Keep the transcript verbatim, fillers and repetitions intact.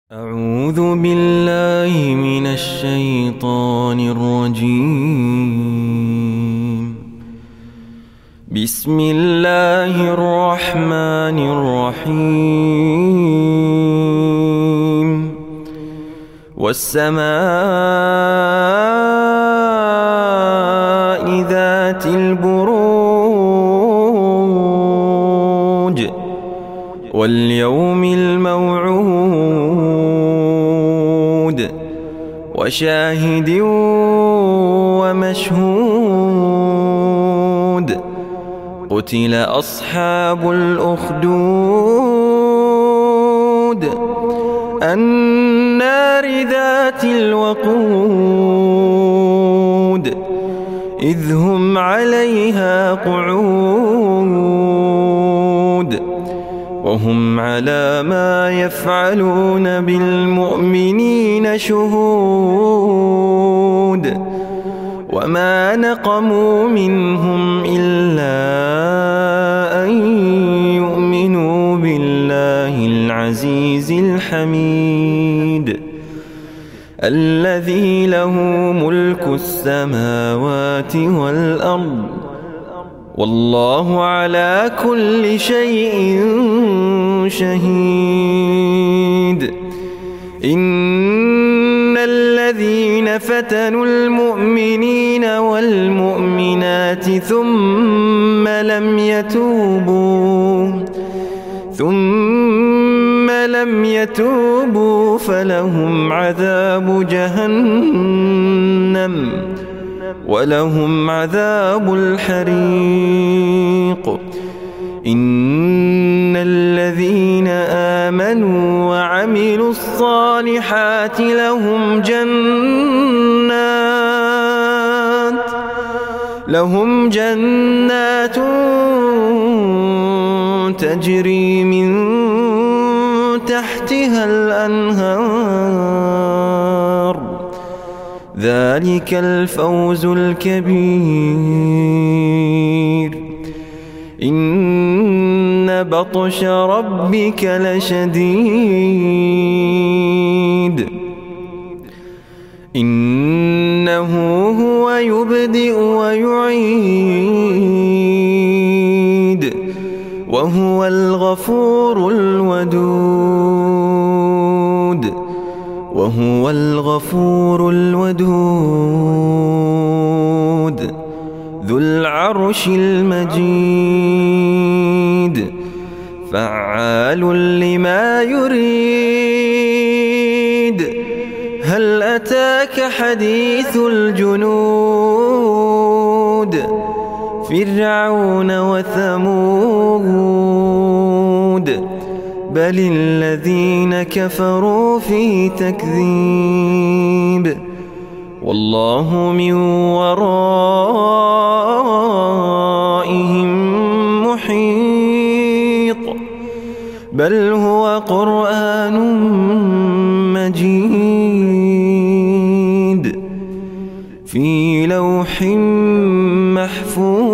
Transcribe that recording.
أعوذ بالله من الشيطان الرجيم. بسم الله الرحمن الرحيم. والسماء ذات البروج واليوم الموعود وشاهد ومشهود. قتل أصحاب الأخدود النار ذات الوقود إذ هم عليها قعود وهم على ما يفعلون بالمؤمنين شهود. وما نقموا منهم إلا أن يؤمنوا بالله العزيز الحميد الذي له ملك السماوات والأرض والله على كل شيء شهيد. إن الذين فتنوا المؤمنين والمؤمنات ثم لم يتوبوا ثم لم يتوبوا فلهم عذاب جهنم ولهم عذاب الحريق. إن الذين آمنوا وعملوا الصالحات لهم جنات لهم جنات تجري من تحتها الأنهار ذلك الفوز الكبير. إن بطش ربك لشديد إنه هو يبدئ ويعيد وهو الغفور الودود وهو الغفور الودود ذو العرش المجيد فعال لما يريد. هل أتاك حديث الجنود فرعون وثمود بل الذين كفروا في تكذيب والله من ورائهم محيط بل هو قرآن مجيد في لوح محفوظ.